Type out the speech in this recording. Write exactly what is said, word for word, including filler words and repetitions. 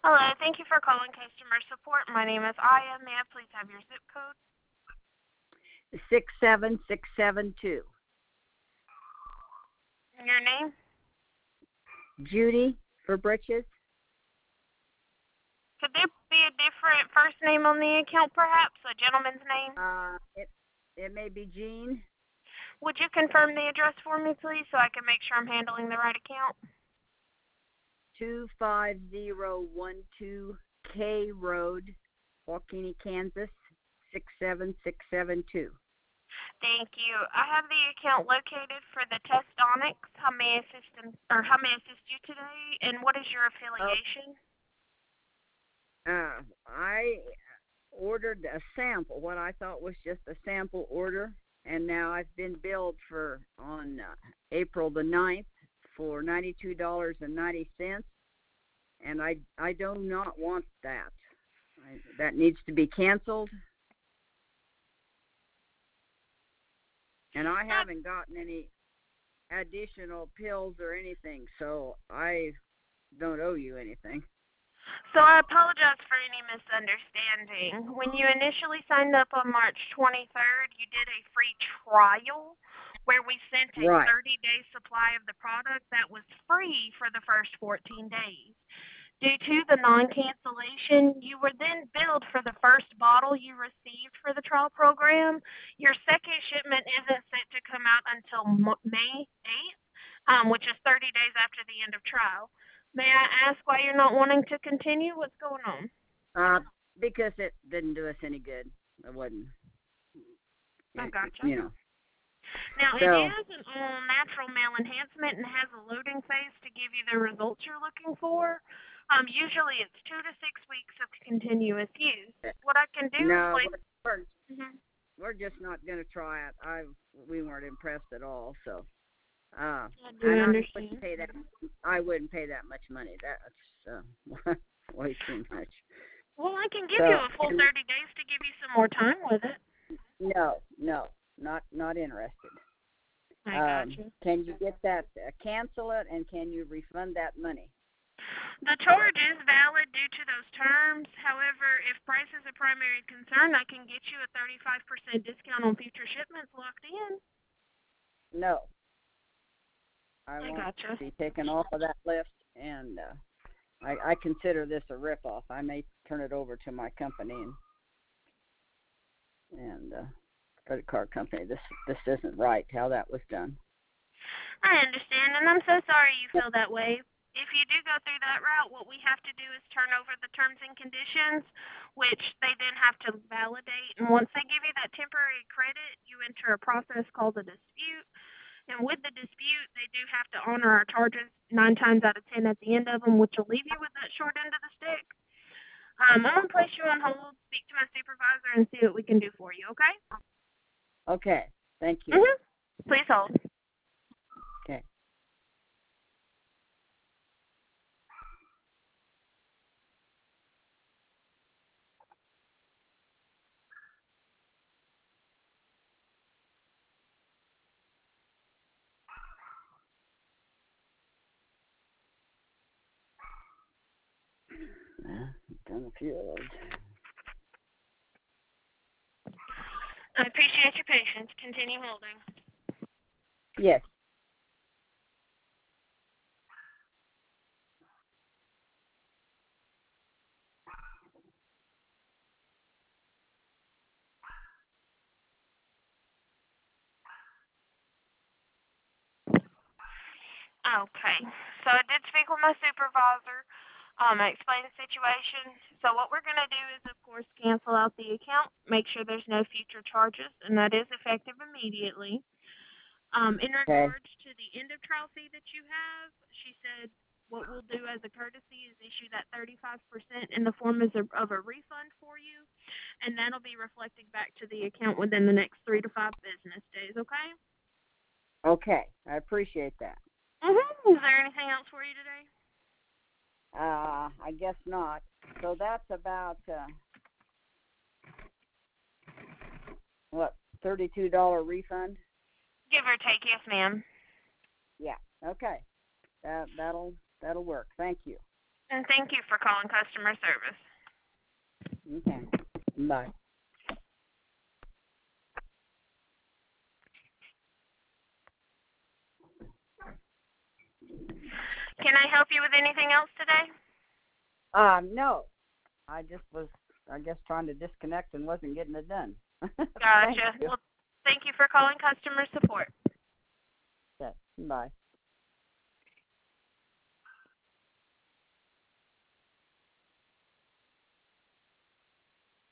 Hello, thank you for calling customer support. My name is Aya. May I please have your zip code? Six seven six seven two. Your name? Judy for britches. Could there be a different first name on the account, perhaps? A gentleman's name? Uh, it it may be Jean. Would you confirm the address for me, please, so I can make sure I'm handling the right account? Two five zero one two K Road, Waukene, Kansas. Six seven six seven two. Thank you. I have the account located for the Testonics. How may I assist in, or how may I assist you today? And what is your affiliation? Uh, I ordered a sample, what I thought was just a sample order, and now I've been billed for on uh, April the ninth for ninety-two dollars and ninety cents, and I I do not want that. I, that needs to be canceled. And I haven't gotten any additional pills or anything, so I don't owe you anything. So I apologize for any misunderstanding. When you initially signed up on March twenty-third, you did a free trial where we sent a Right. thirty-day supply of the product that was free for the first fourteen days. Due to the non-cancellation, you were then billed for the first bottle you received for the trial program. Your second shipment isn't set to come out until May eighth, um, which is thirty days after the end of trial. May I ask why you're not wanting to continue? What's going on? Uh, because it didn't do us any good. It wasn't. I gotcha. You know. Now, so, it is an all-natural male enhancement and has a loading phase to give you the results you're looking for. Um, usually it's two to six weeks of continuous use. What I can do no, is... We're, we're, mm-hmm. we're just not going to try it. I We weren't impressed at all, so... Uh, I do and understand. I wouldn't pay that. I wouldn't pay that much money. That's uh, way too much. Well, I can give so, you a full thirty days to give you some more time with it. No, no, not not interested. I um, got you. Can you get that? Uh, cancel it, and can you refund that money? The charge is valid due to those terms. However, if price is a primary concern, I can get you a thirty-five percent discount on future shipments locked in. No. I, I want gotcha. to be taken off of that list, and uh, I, I consider this a ripoff. I may turn it over to my company and and uh, credit card company. This this isn't right how that was done. I understand, and I'm so sorry you feel that way. If you do go through that route, what we have to do is turn over the terms and conditions, which they then have to validate. And once they give you that temporary credit, you enter a process called a dispute. And with the dispute, they do have to honor our charges nine times out of ten at the end of them, which will leave you with that short end of the stick. Um, I'm going to place you on hold, speak to my supervisor, and see what we can do for you, okay? Okay. Thank you. Mm-hmm. Please hold. Okay. Uh, done a few of those. I appreciate your patience. Continue holding. Yes. Okay. So I did speak with my supervisor. Um, I explained the situation. So what we're going to do is, of course, cancel out the account, make sure there's no future charges, and that is effective immediately. Um, in Okay. regards to the end of trial fee that you have, she said what we'll do as a courtesy is issue that thirty-five percent in the form of a, of a refund for you, and that'll be reflected back to the account within the next three to five business days, okay? Okay. I appreciate that. Mm-hmm. Is there anything else for you today? Uh, I guess not. So that's about, uh, what, thirty-two dollars refund? Give or take, yes, ma'am. Yeah. Okay. That, that'll, that'll work. Thank you. And thank you for calling customer service. Okay. Bye. Can I help you with anything else today? Um, no. I just was, I guess, trying to disconnect and wasn't getting it done. Gotcha. Well, thank you for calling customer support. Okay. Bye.